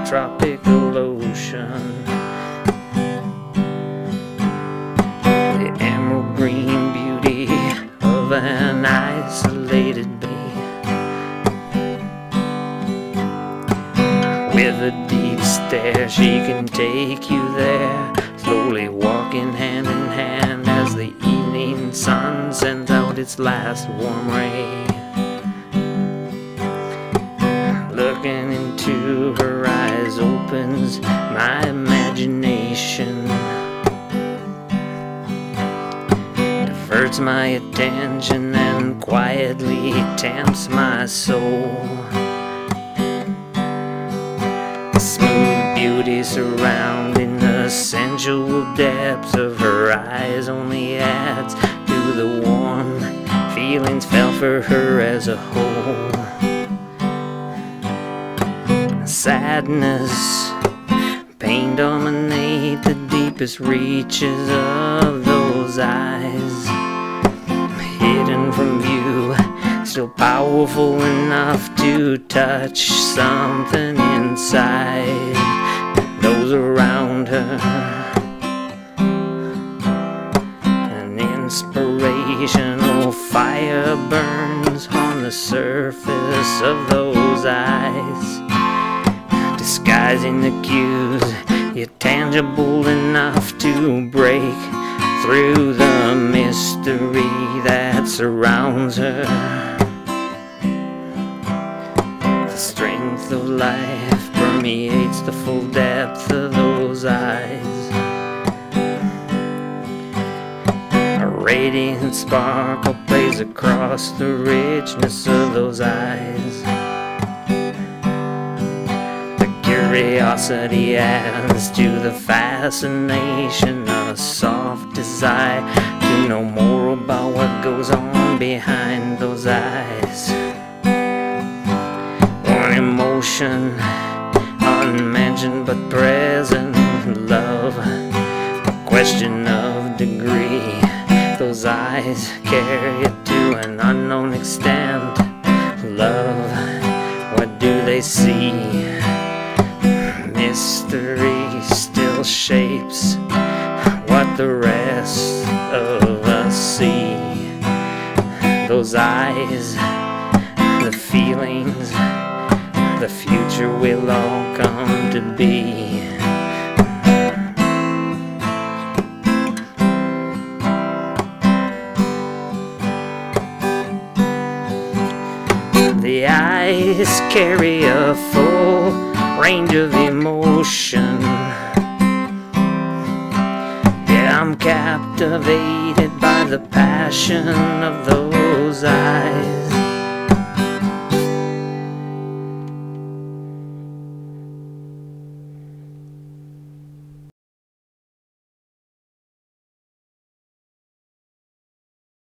tropical ocean. The emerald green beauty of an isolated bay. With a deep stare she can take you there, slowly walking hand in hand as the evening sun sends out its last warm ray. Looking into her eyes opens my imagination, diverts my attention and quietly tempts my soul. The smooth beauty surrounding the sensual depths of her eyes only adds to the warm feelings felt for her as a whole. Sadness, pain dominate the deepest reaches of those eyes. Hidden from view, still powerful enough to touch something inside those around her. An inspirational fire burns on the surface of those eyes, disguising the cues, yet tangible enough to break through the mystery that surrounds her. The strength of life permeates the full depth of those eyes. A radiant sparkle plays across the richness of those eyes. Curiosity adds to the fascination, a soft desire to know more about what goes on behind those eyes. One emotion, unmentioned but present, love, a question of degree. Those eyes carry it to an unknown extent. Love, what do they see? Mystery still shapes what the rest of us see. Those eyes, the feelings, the future will all come to be. The eyes carry a full range of emotion. Yeah, I'm captivated by the passion of those eyes.